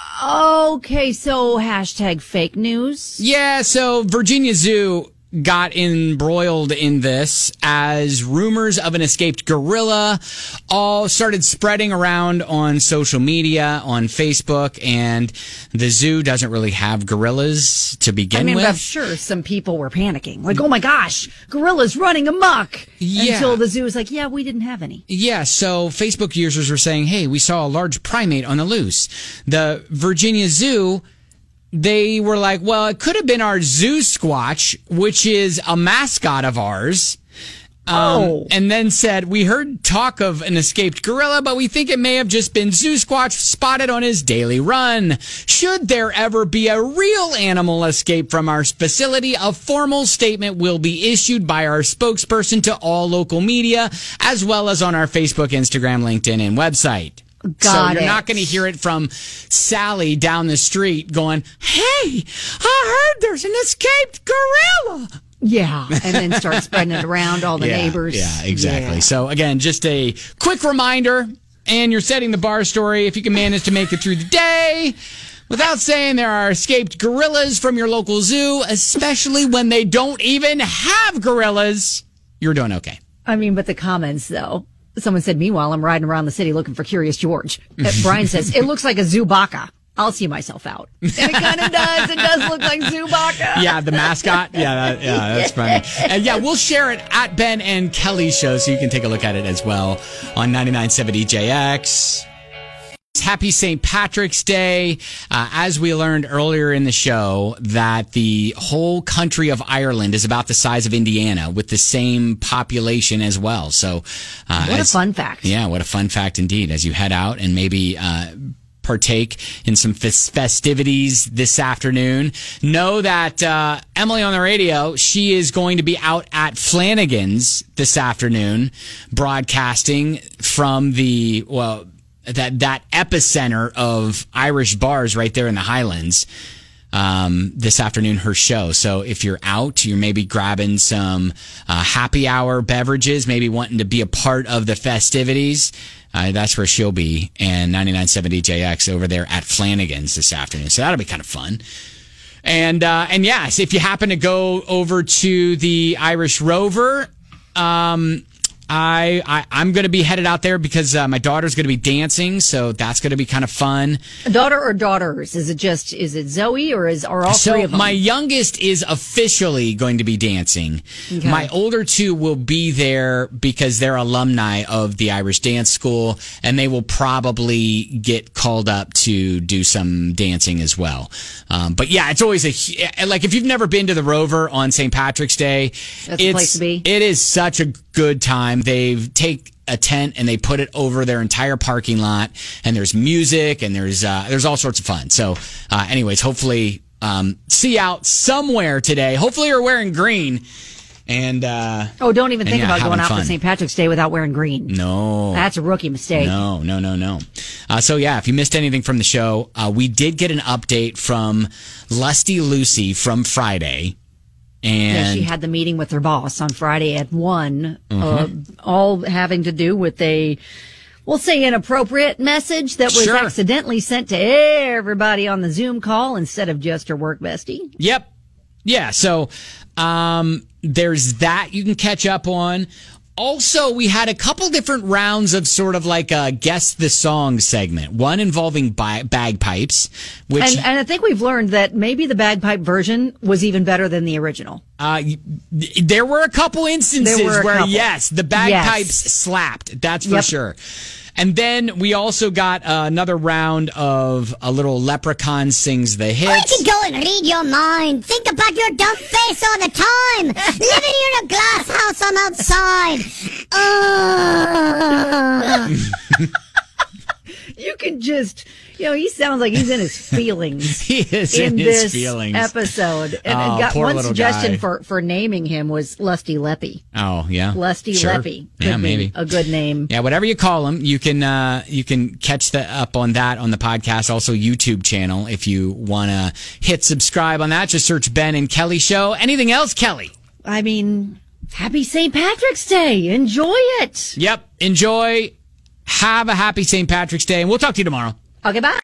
Okay, so hashtag fake news. Yeah, so Virginia Zoo got embroiled in this as rumors of an escaped gorilla all started spreading around on social media, on Facebook, and the zoo doesn't really have gorillas to begin I mean, with. I'm sure some people were panicking. Like, oh my gosh, gorillas running amok. Yeah. Until the zoo was like, yeah, we didn't have any. Yeah, so Facebook users were saying, hey, we saw a large primate on the loose. The Virginia Zoo... they were like, well, it could have been our Zoo Squatch, which is a mascot of ours. Um, oh. And then said, we heard talk of an escaped gorilla, but we think it may have just been Zoo Squatch spotted on his daily run. Should there ever be a real animal escape from our facility, a formal statement will be issued by our spokesperson to all local media, as well as on our Facebook, Instagram, LinkedIn, and website. Got so you're it. not going to hear it from Sally down the street going, hey, I heard there's an escaped gorilla. Yeah, and then start spreading it around all the yeah, neighbors. Yeah, exactly. Yeah. So, again, just a quick reminder, and you're setting the bar story if you can manage to make it through the day without saying there are escaped gorillas from your local zoo, especially when they don't even have gorillas, you're doing okay. I mean, but the comments, though. Someone said, meanwhile, I'm riding around the city looking for Curious George. Uh, Brian says, it looks like a Zubaka. I'll see myself out. And it kind of does. It does look like Zubaka. Yeah, the mascot. Yeah, that, yeah, that's funny. And yeah, we'll share it at Ben and Kelly's show so you can take a look at it as well on ninety-nine point seven E J X. Happy Saint Patrick's Day. Uh, as we learned earlier in the show, that the whole country of Ireland is about the size of Indiana with the same population as well. So, uh, what as, a fun fact. Yeah, what a fun fact indeed. As you head out and maybe, uh, partake in some fes- festivities this afternoon, know that, uh, Emily on the radio, she is going to be out at Flanagan's this afternoon, broadcasting from the, well, that that epicenter of Irish bars right there in the Highlands. um, this afternoon, her show. So if you're out, you're maybe grabbing some uh, happy hour beverages, maybe wanting to be a part of the festivities. Uh, that's where she'll be, and ninety-nine point seven D J X over there at Flanagan's this afternoon. So that'll be kind of fun. And, uh, and yes, if you happen to go over to the Irish Rover, um, I, I, I'm going to be headed out there because uh, my daughter's going to be dancing, so that's going to be kind of fun. A daughter or daughters? Is it just, is it Zoe or is are all so three of them? My youngest is officially going to be dancing. Okay. My older two will be there because they're alumni of the Irish Dance School, and they will probably get called up to do some dancing as well. Um, but yeah, it's always a, like if you've never been to the Rover on Saint Patrick's Day, That's the it's, place to be. It is such a good time. They take a tent and they put it over their entire parking lot, and there's music and there's uh, there's all sorts of fun. So, uh, anyways, hopefully um, see you out somewhere today. Hopefully you're wearing green. And uh, oh, don't even and think yeah, about going out fun. for Saint Patrick's Day without wearing green. No, That's a rookie mistake. No, no, no, no. Uh, so yeah, if you missed anything from the show, uh, we did get an update from Lusty Lucy from Friday. And yeah, she had the meeting with her boss on Friday at one, Mhm. uh, all having to do with a, we'll say, inappropriate message that was Sure. accidentally sent to everybody on the Zoom call instead of just her work bestie. Yep. Yeah. So um, there's that you can catch up on. Also, we had a couple different rounds of sort of like a guess the song segment. One involving bi- bagpipes, which And, and I think we've learned that maybe the bagpipe version was even better than the original. Uh, there were a couple instances There were a where, couple. yes, the bagpipes Yes. slapped. That's for Yep. sure. And then we also got uh, another round of a little Leprechaun Sings the I Hits. can go and read your mind. Think about your dumb face all the time. Living in a glass house on outside. Uh. You can just, you know, he sounds like he's in his feelings. He is in his this feelings. episode. And Oh, I got poor one little suggestion guy. for, for naming him was Lusty Leppy. Oh, yeah. Lusty Sure. Leppy. Could Yeah, be maybe. a good name. Yeah, whatever you call them, you can uh, you can catch the up on that on the podcast, also YouTube channel. If you want to hit subscribe on that, just search Ben and Kelly Show. Anything else, Kelly? I mean, happy Saint Patrick's Day. Enjoy it. Yep. Enjoy. Have a happy Saint Patrick's Day, and we'll talk to you tomorrow. Okay, bye.